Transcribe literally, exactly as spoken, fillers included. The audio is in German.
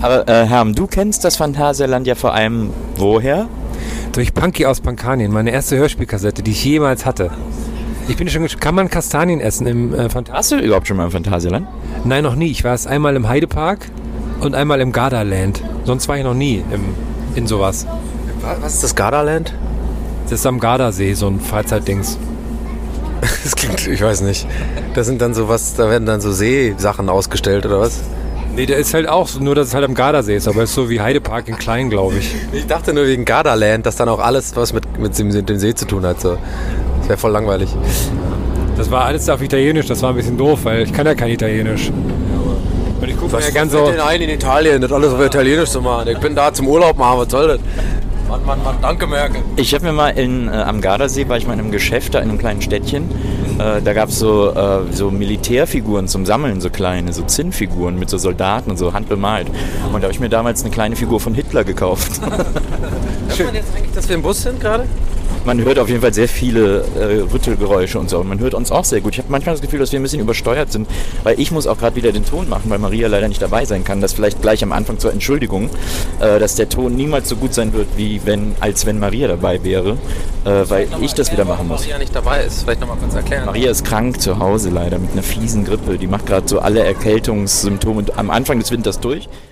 Aber äh, Herm, du kennst das Phantasialand ja vor allem woher? Durch Punky aus Pankanien, meine erste Hörspielkassette, die ich jemals hatte. Ich bin schon gesch- Kann man Kastanien essen im äh, Phantasialand? Warst du überhaupt schon mal im Phantasialand? Nein, noch nie. Ich war es einmal im Heidepark und einmal im Gardaland. Sonst war ich noch nie im, in sowas. Was ist das Gardaland? Das ist am Gardasee, so ein Freizeitdings. Das klingt, ich weiß nicht. Da sind dann so was, da werden dann so Seesachen ausgestellt oder was? Nee, der ist halt auch, nur dass es halt am Gardasee ist, aber ist so wie Heidepark in klein, glaube ich. Ich dachte nur wegen Gardaland, dass dann auch alles was mit, mit, dem, mit dem See zu tun hat. So. Das wäre voll langweilig. Das war alles auf Italienisch, das war ein bisschen doof, weil ich kann ja kein Italienisch. Und ich gucke mir ja gern so... Nein, in Italien, nicht alles auf Italienisch zu machen. Ich bin da zum Urlaub machen, was soll das? Mann, Mann, Mann, danke Merkel. Ich habe mir mal in, äh, am Gardasee, war ich mal in einem Geschäft da in einem kleinen Städtchen. Äh, da gab es so, äh, so Militärfiguren zum Sammeln, so kleine, so Zinnfiguren mit so Soldaten und so handbemalt. Und da habe ich mir damals eine kleine Figur von Hitler gekauft. Hört man jetzt eigentlich, dass wir im Bus sind gerade? Man hört auf jeden Fall sehr viele äh, Rüttelgeräusche und so. Und man hört uns auch sehr gut. Ich habe manchmal das Gefühl, dass wir ein bisschen übersteuert sind, weil ich muss auch gerade wieder den Ton machen, weil Maria leider nicht dabei sein kann. Das vielleicht gleich am Anfang zur Entschuldigung, äh, dass der Ton niemals so gut sein wird, wie wenn, als wenn Maria dabei wäre, äh, weil ich das wieder machen muss. Maria nicht dabei ist, vielleicht nochmal kurz erklären. Maria ist krank zu Hause leider mit einer fiesen Grippe. Die macht gerade so alle Erkältungssymptome am Anfang des Winters durch.